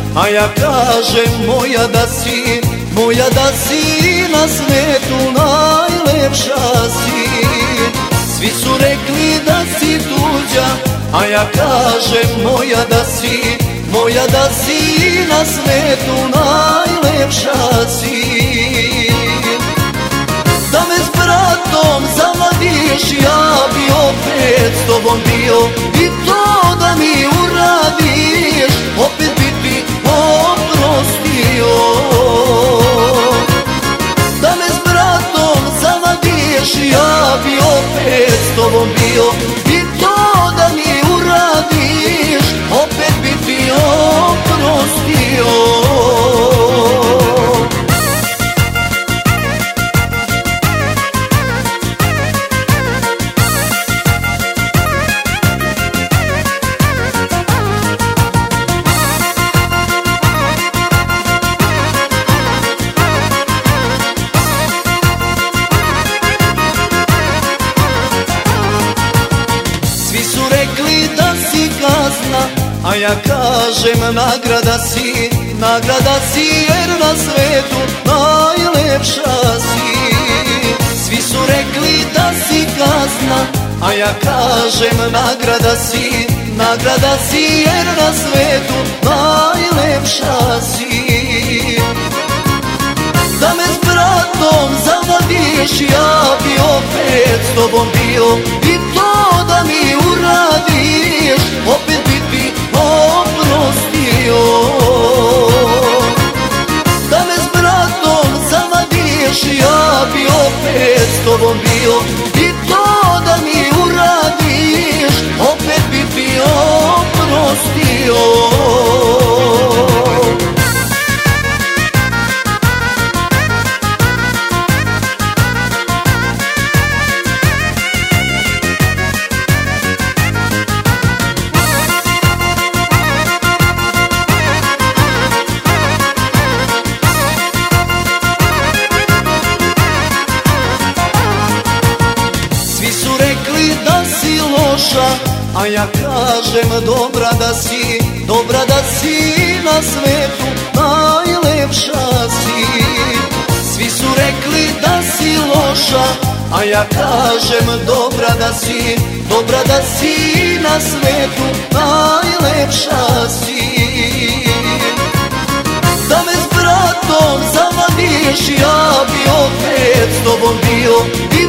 a ja kažem moja da si na svetu najlepša si. Svi su rekli da si tuđa, a ja kažem moja da si na svetu najlepša si. Da me s bratom zavadiš, ja bi opet s tobom bio, i to da mi uradiš, opet bi ti oprostio. Da me s bratom zavadiš, ja bi opet s tobom bio, i to da mi uradiš, opet bi ti oprostio. A ja kažem nagrada si jer na svetu najlepša si. Svi su rekli da si kazna, a ja kažem nagrada si jer na svetu najlepša si. Da me s bratom zavadiš, ja bi opet s tobom bio, i to da mi uradiš, opet bi ti oprostio. Da me s bratom zavadiš, ja bi opet s tobom bio, i to da mi uradiš, opet bi ti oprostio. A ja kažem dobra da si na svetu najlepša si. Svi su rekli da si loša, a ja kažem dobra da si na svetu najlepša si. Da me s bratom zavadiš, ja bi opet s tobom bio,